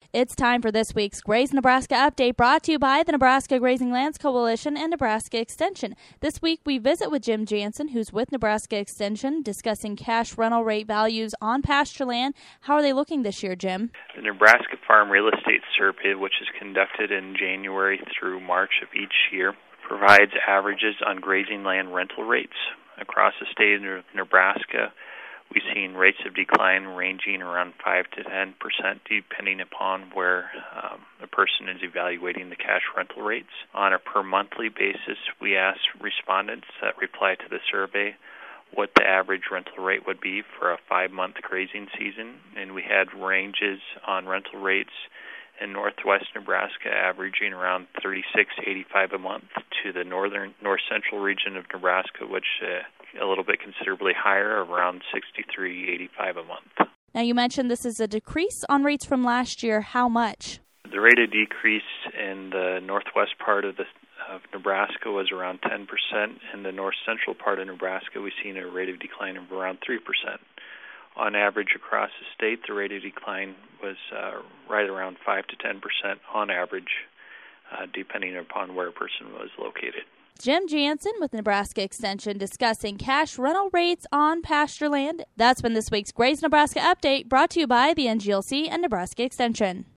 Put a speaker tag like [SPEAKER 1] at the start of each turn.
[SPEAKER 1] It's time for this week's Graze Nebraska Update, brought to you by the Nebraska Grazing Lands Coalition and Nebraska Extension. This week we visit with Jim Jansen, who's with Nebraska Extension, discussing cash rental rate values on pasture land. How are they looking this year, Jim?
[SPEAKER 2] The Nebraska Farm Real Estate Survey, which is conducted in January through March of each year, provides averages on grazing land rental rates. Across the state of Nebraska, we've seen rates of decline ranging around 5 to 10%, depending upon where the person is evaluating the cash rental rates. On a per monthly basis, we asked respondents that reply to the survey what the average rental rate would be for a 5-month grazing season, and we had ranges on rental rates in northwest Nebraska averaging around $36.85 a month to the north central region of Nebraska, which a little bit considerably higher, around $63.85 a month.
[SPEAKER 1] Now, you mentioned this is a decrease on rates from last year. How much?
[SPEAKER 2] The rate of decrease in the northwest part of Nebraska was around 10%. In the north central part of Nebraska, we've seen a rate of decline of around 3%. On average across the state, the rate of decline was right around 5 to 10% on average, depending upon where a person was located.
[SPEAKER 1] Jim Jansen with Nebraska Extension discussing cash rental rates on pasture land. That's been this week's Graze Nebraska Update, brought to you by the NGLC and Nebraska Extension.